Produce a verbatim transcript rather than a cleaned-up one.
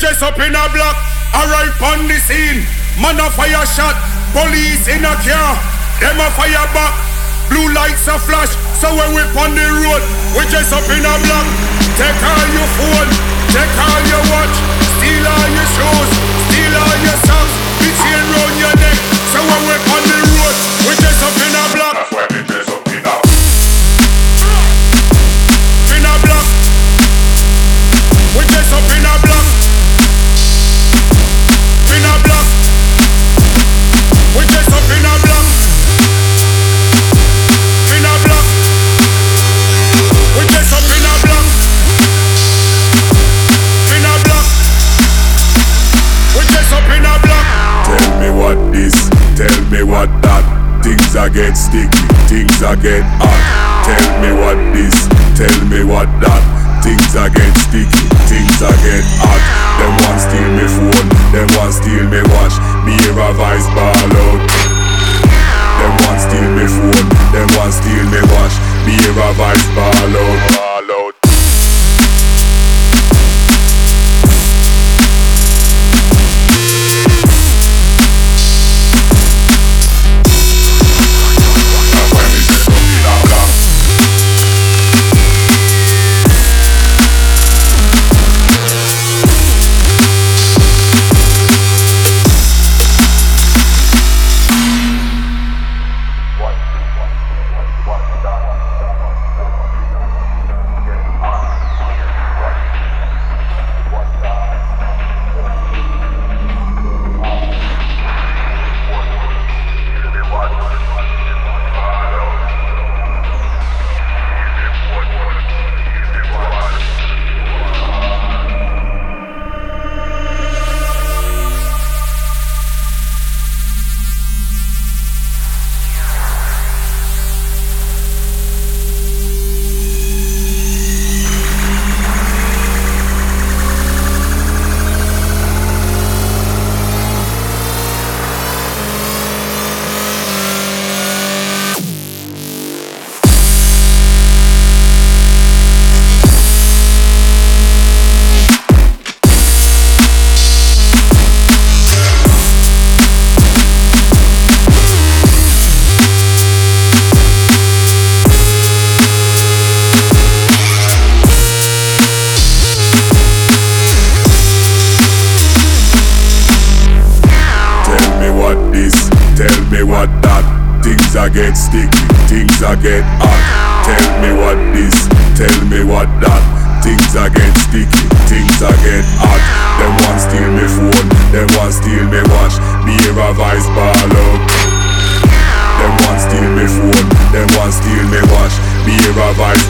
dress up in a black, arrive on the scene. Man a fire shot, police in a car, them a fire back. Blue lights a flash, so when we on the road, we dress up in a black. Take all your phone, take all your watch, steal all your shoes, steal all your socks, be chain round your neck. So when we on the road, we dress up in a black. That's why we dress up in a in a black. We dress up in a black. In a black. We dress up in a black. In a black. We dress up in a black. In a black. We dress up in a black. Tell me what this, tell me what that. Things are get sticky, things are get hot. Tell me what this, tell me what that. Things are get sticky, things are get hot. Them want steal me phone, them want steal me watch. Me hear a voice ball out. Them want steal me phone, them want steal me watch. Me hear a voice ball out, ball out. Things are get sticky, things are get hot. Tell me what this, tell me what that. Things are get sticky, things are get hot. Them want steal me phone, them want steal me watch. Me hear a voice ball out. Them want steal me phone, them want steal me watch. Me hear a voice